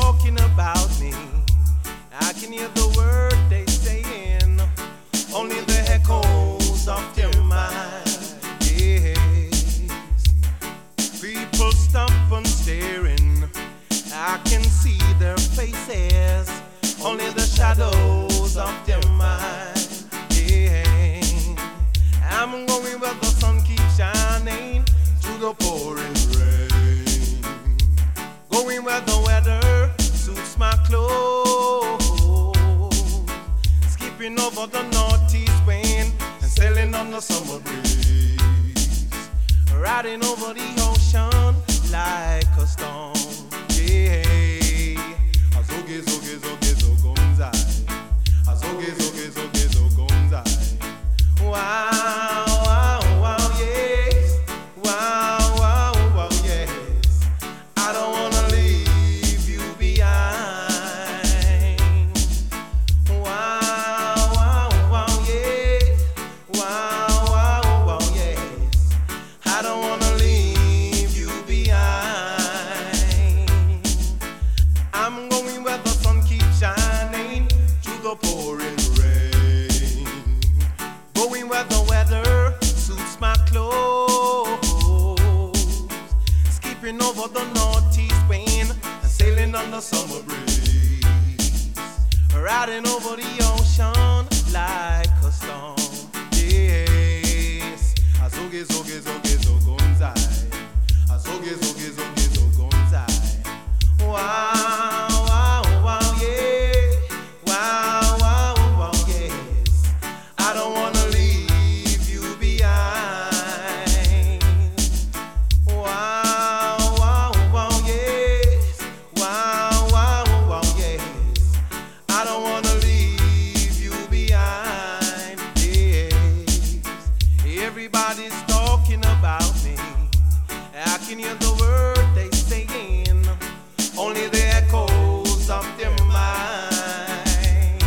talking about me. I can hear the word they saying, only the echoes of their mind. Yes. People stop and staring, I can see their faces, only the shadows of their mind. Yeah. I'm going where the sun keeps shining through the pouring rain, going where the weather suits my clothes, skipping over the northeast wind and sailing on the summer breeze, riding over the ocean like a storm. Yeah, azoge zoge zoge zogonzai, azoge zoge zoge zogonzai. Wow, wow, wow, yes. Wow, wow, wow, yes. I don't wanna leave you behind. Wow, wow, wow, yes. Wow, wow, wow, yes. I don't wanna leave you behind. I'm going where the sun keeps shining through the pouring rain, going where the weather suits my clothes, skipping over the northeast wind and sailing on the summer breeze, riding over the ocean like a storm. Yes, azoge zoge zoge zogonzai, azoge zoge zoge zogonzai. Wow, wow, wow, yeah. Wow, wow, wow, yes. I don't wanna leave you behind. Wow, wow, wow, yes. Wow, wow, wow, yes. I don't wanna leave you behind. Yes. Everybody's talking about me. I can hear the word they saying, only the echoes of their mind.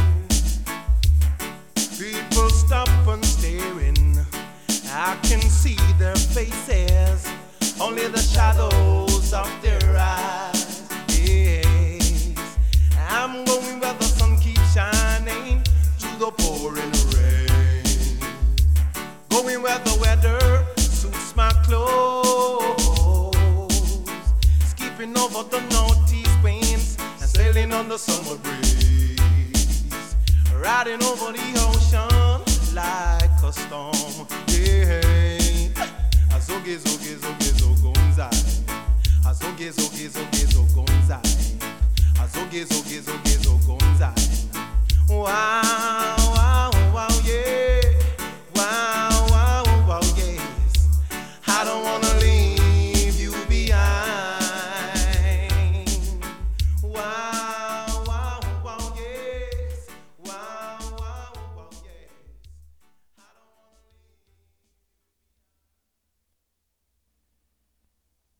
People stop and staring, I can see their faces, only the shadows of their eyes. Yes, I'm going where the sun keeps shining through the pouring rain, going where the weather suits my clothes, skipping over the northeast winds and sailing on the summer breeze, riding over the ocean like a storm. Yeah, azoge zoge zoge zogonzai, azoge zoge zoge zogonzai, azoge zoge zoge zogonzai. Wow.